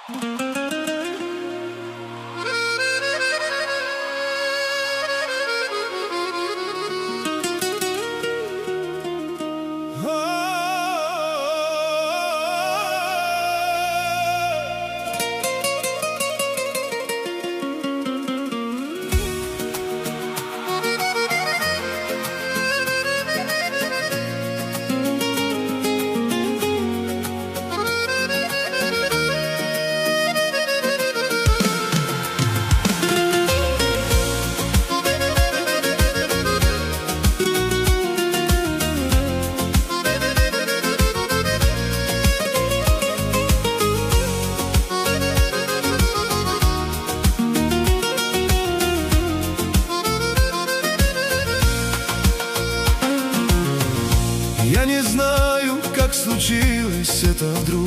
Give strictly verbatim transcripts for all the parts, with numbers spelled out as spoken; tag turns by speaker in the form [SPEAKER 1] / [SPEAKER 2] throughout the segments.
[SPEAKER 1] Я не знаю, как случилось это вдруг,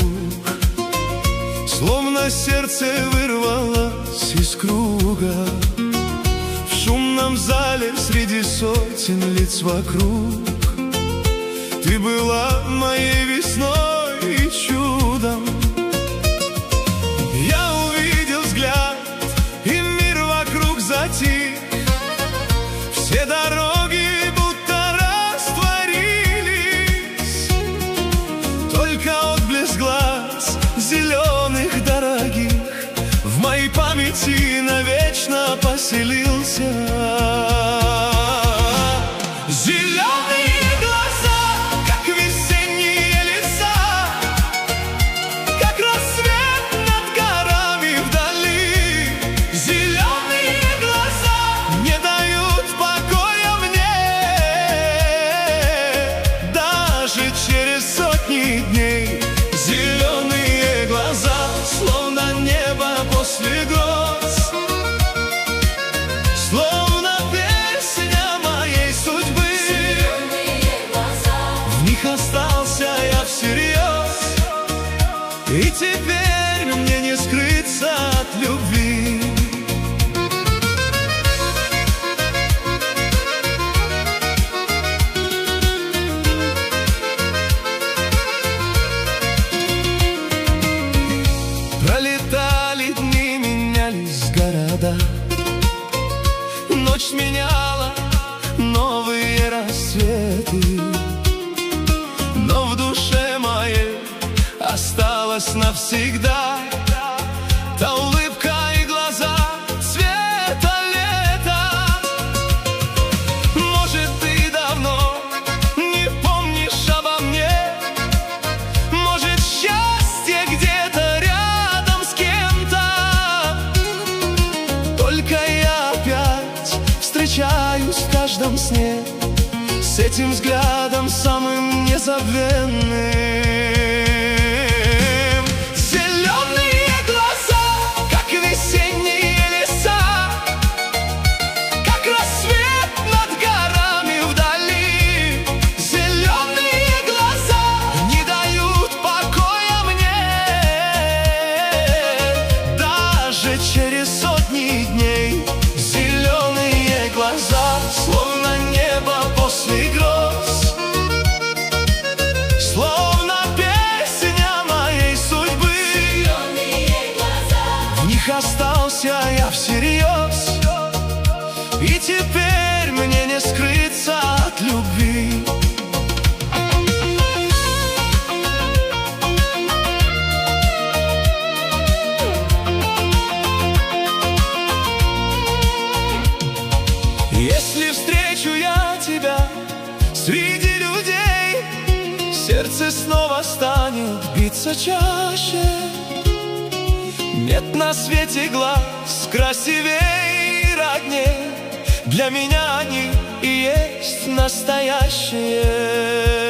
[SPEAKER 1] словно сердце вырвалось из круга. В шумном зале среди сотен лиц вокруг ты была моей весной и чудом. Я увидел взгляд, и мир вокруг затих. Все дороги будто растворились, только отблеск глаз зеленых дорогих в моей памяти навечно поселился. Зеленые глаза, как весенние леса, как рассвет над горами вдали. Зеленые глаза не дают покоя мне, даже через сотни дней. Зеленые глаза, словно небо после гроз, словно песня моей судьбы. Зеленые глаза, в них остался я всерьез, и теперь мне не скрыться от любви. Пролетали дни, менялись города, ночь сменяла новые рассветы, но в душе моей осталась навсегда та улыбка и глаза цвета лета. Может, ты давно не помнишь обо мне, может, счастье где-то рядом с кем-то, только я опять встречаюсь в каждом сне с этим взглядом самым незабвенным. Зеленые глаза, как весенние леса, как рассвет над горами вдали. Зеленые глаза не дают покоя мне, даже через сотни дней. Зеленые глаза, словно небо после гроз, словно песня моей судьбы. Зеленые глаза, в них остался я всерьез, и теперь мне не скрыться от любви. Если встречу я тебя среди людей, сердце снова станет биться чаще. Нет на свете глаз красивей и родней, для меня они и есть настоящие.